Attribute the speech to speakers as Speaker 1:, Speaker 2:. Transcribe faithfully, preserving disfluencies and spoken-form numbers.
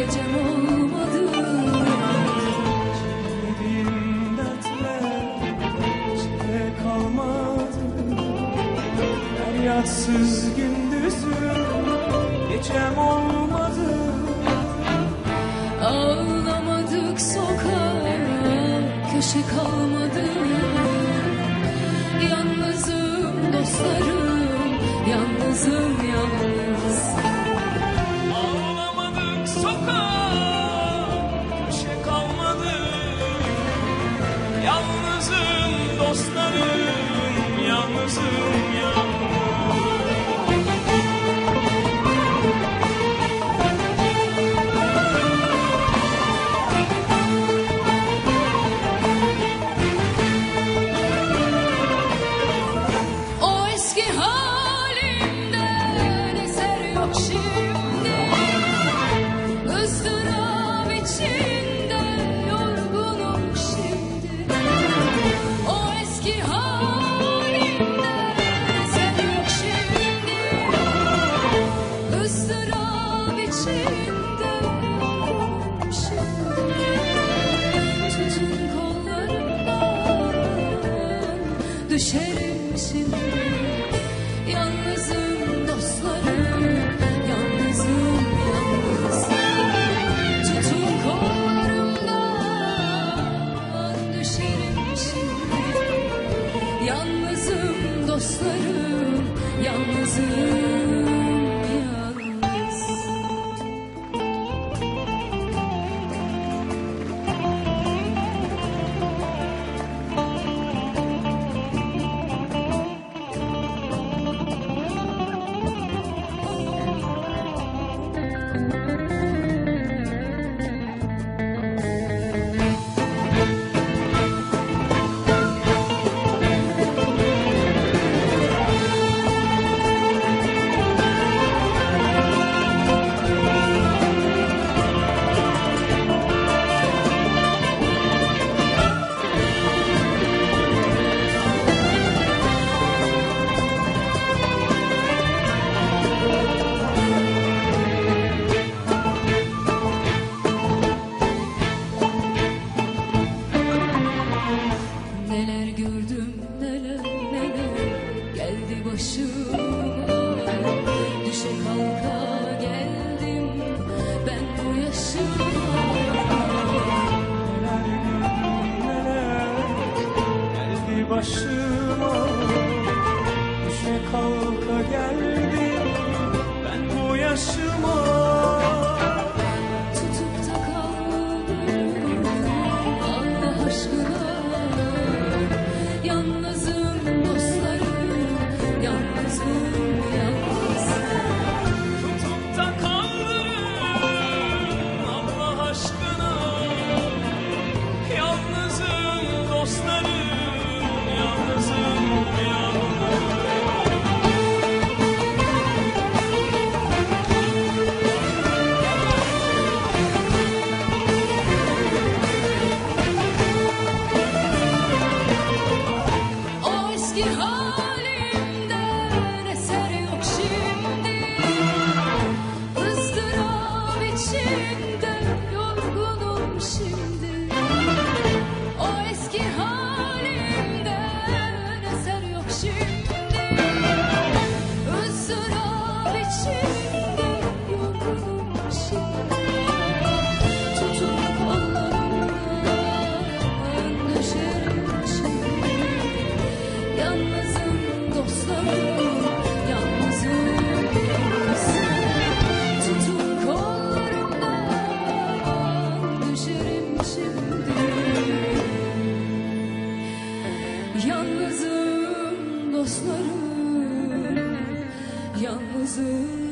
Speaker 1: gecem olmadı.
Speaker 2: Çekmediğim dertler içimde kalmadı. Feryatsız gündüzüm gecem olmadı.
Speaker 1: Ağlamadık sokağa, köşe kalmadı. Yalnızım dostlarım, yalnızım yalnız.
Speaker 2: Ağlamadık sokağa, köşe kalmadı. Yalnızım dostlarım, yalnızım yalnız.
Speaker 1: Düşerim şimdi, yalnızım dostlarım, yalnızım yalnız. Tutun kollarımdan, düşerim şimdi, yalnızım dostlarım, yalnızım yalnız. Neler gördüm, neler neler geldi başıma. Düşe kalka geldim ben bu yaşıma.
Speaker 2: Neler gördüm neler geldi başıma. Düşe kalka geldim ben bu yaşıma.
Speaker 1: Tutup da kaldım Allah aşkına. Yalnızım dostlarım, yalnızım yalnız.
Speaker 2: Tutup da kaldım Allah aşkına. Yalnızım dostlarım, yalnızım yalnız.
Speaker 1: O eski halimden eser yok şimdi. Izdırap içinde yorgunum şimdi. O eski halimden eser yok şimdi. Izdırap içinde yorgunum şimdi. Tutun kollarımdan düşerim şimdi. Yalnızım dostlarım, yalnızım yalnız. Tutun kollarımdan düşerim şimdi. Yalnızım dostlarım, yalnızım